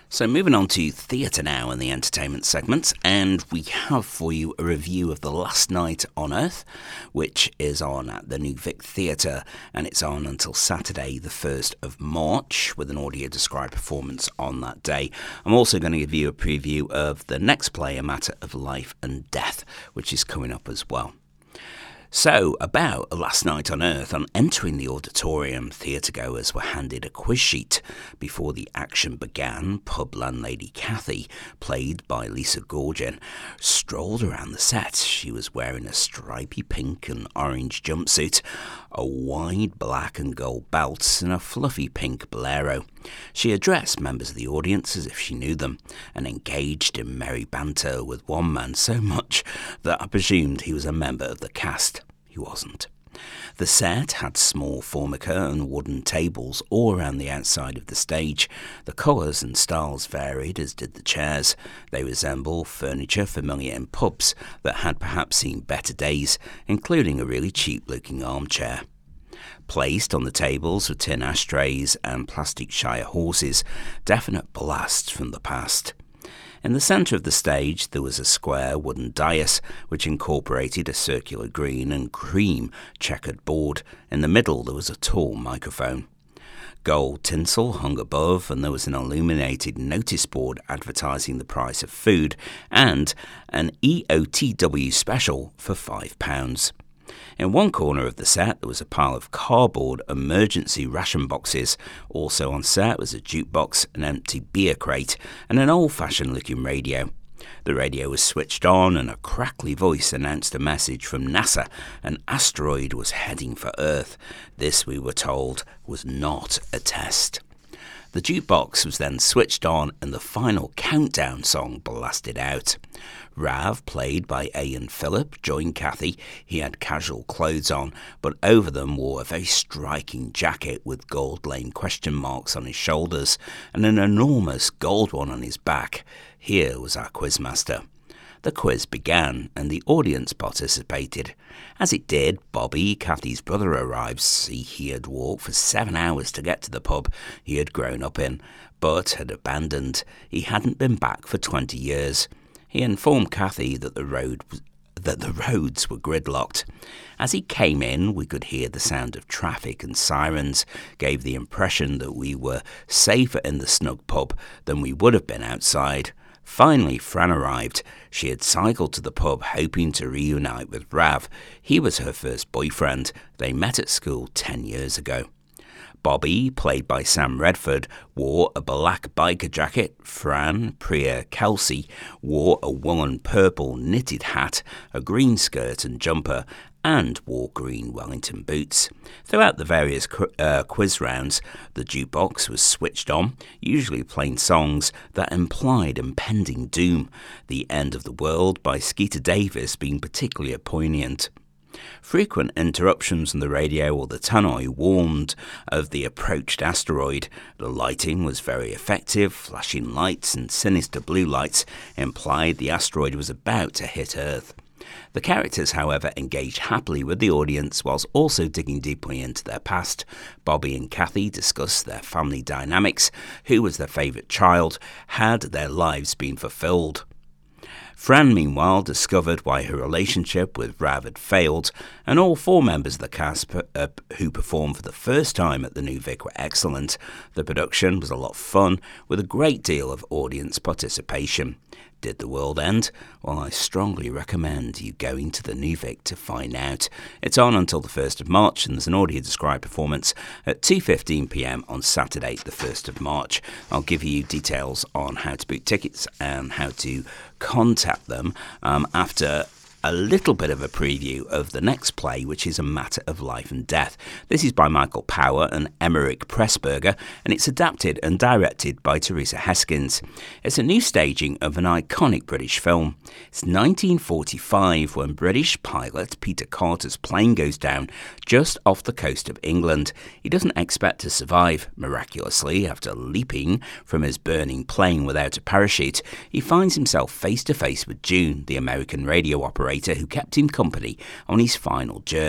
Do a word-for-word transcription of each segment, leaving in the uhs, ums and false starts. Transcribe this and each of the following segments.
So moving on to theatre now in the entertainment segment, and we have for you a review of The Last Night on Earth, which is on at the New Vic Theatre, and it's on until Saturday the first of March, with an audio-described performance on that day. I'm also going to give you a preview of the next play, A Matter of Life and Death, which is coming up as well. So, about A Last Night on Earth, on entering the auditorium, theatregoers were handed a quiz sheet. Before the action began, pub landlady Kathy, played by Lisa Gorgon, strolled around the set. She was wearing a stripy pink and orange jumpsuit, a wide black and gold belt, and a fluffy pink bolero. She addressed members of the audience as if she knew them, and engaged in merry banter with one man so much that I presumed he was a member of the cast. He wasn't. The set had small formica and wooden tables all around the outside of the stage. The colours and styles varied, as did the chairs. They resemble furniture familiar in pubs that had perhaps seen better days, including a really cheap-looking armchair. Placed on the tables were tin ashtrays and plastic Shire horses, definite blasts from the past. In the centre of the stage there was a square wooden dais which incorporated a circular green and cream checkered board. In the middle there was a tall microphone. Gold tinsel hung above, and there was an illuminated notice board advertising the price of food and an E O T W special for five pounds. In one corner of the set there was a pile of cardboard emergency ration boxes. Also on set was a jukebox, an empty beer crate, and an old-fashioned looking radio. The radio was switched on and a crackly voice announced a message from NASA. An asteroid was heading for Earth. This, we were told, was not a test. The jukebox was then switched on and the final countdown song blasted out. Rav, played by Ian Phillip, joined Kathy. He had casual clothes on, but over them wore a very striking jacket with gold lane question marks on his shoulders and an enormous gold one on his back. Here was our quizmaster. The quiz began and the audience participated. As it did, Bobby, Kathy's brother, arrived. See, he had walked for seven hours to get to the pub he had grown up in, but had abandoned. He hadn't been back for twenty years. He informed Kathy that the road was, that the roads were gridlocked. As he came in, we could hear the sound of traffic and sirens, gave the impression that we were safer in the snug pub than we would have been outside. Finally, Fran arrived. She had cycled to the pub hoping to reunite with Rav. He was her first boyfriend. They met at school ten years ago. Bobby, played by Sam Redford, wore a black biker jacket. Fran, Priya Kelsey, wore a woolen purple knitted hat, a green skirt and jumper, and wore green Wellington boots. Throughout the various qu- uh, quiz rounds, the jukebox was switched on, usually playing songs that implied impending doom, The End of the World by Skeeter Davis being particularly poignant. Frequent interruptions on the radio or the tannoy warned of the approached asteroid. The lighting was very effective. Flashing lights and sinister blue lights implied the asteroid was about to hit Earth. The characters, however, engaged happily with the audience whilst also digging deeply into their past. Bobby and Kathy discussed their family dynamics, who was their favourite child, had their lives been fulfilled. Fran, meanwhile, discovered why her relationship with Rav had failed, and all four members of the cast uh, who performed for the first time at the New Vic were excellent. The production was a lot of fun, with a great deal of audience participation. Did the world end? Well, I strongly recommend you going to the New Vic to find out. It's on until the first of March, and there's an audio-described performance at two fifteen p m on Saturday, the first of March. I'll give you details on how to book tickets and how to contact them um, after a little bit of a preview of the next play, which is A Matter of Life and Death. This is by Michael Power and Emmerich Pressburger, and it's adapted and directed by Teresa Heskins. It's a new staging of an iconic British film. It's nineteen forty-five when British pilot Peter Carter's plane goes down just off the coast of England. He doesn't expect to survive. Miraculously, after leaping from his burning plane without a parachute, he finds himself face to face with June, the American radio operator who kept him company on his final journey.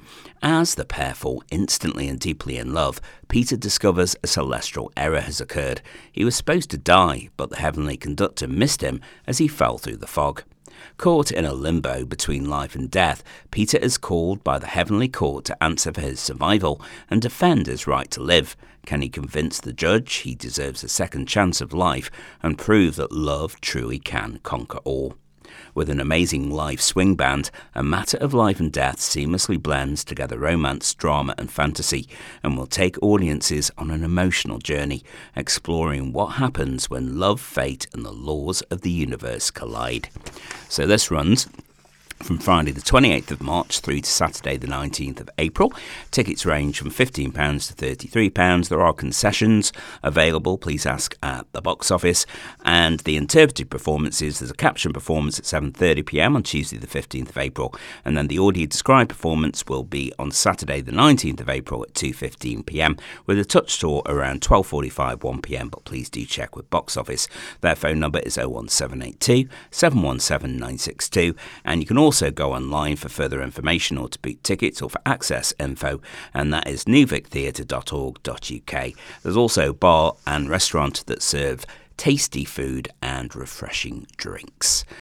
As the pair fall instantly and deeply in love, Peter discovers a celestial error has occurred. He was supposed to die, but the heavenly conductor missed him as he fell through the fog. Caught in a limbo between life and death, Peter is called by the heavenly court to answer for his survival and defend his right to live. Can he convince the judge he deserves a second chance of life and prove that love truly can conquer all? With an amazing live swing band, A Matter of Life and Death seamlessly blends together romance, drama and fantasy, and will take audiences on an emotional journey, exploring what happens when love, fate and the laws of the universe collide. So this runs from Friday the twenty-eighth of March through to Saturday the nineteenth of April. Tickets range from fifteen pounds to thirty-three pounds. There are concessions available. Please ask at the box office. And the interpretive performances, there's a caption performance at seven thirty p m on Tuesday the fifteenth of April. And then the audio described performance will be on Saturday the nineteenth of April at two fifteen p m with a touch tour around twelve forty-five, one p m. But please do check with box office. Their phone number is oh one seven eight two, seven one seven, nine six two. And you can also Also go online for further information or to book tickets or for access info, and that is new vic theatre dot org dot u k. There's also a bar and restaurant that serve tasty food and refreshing drinks.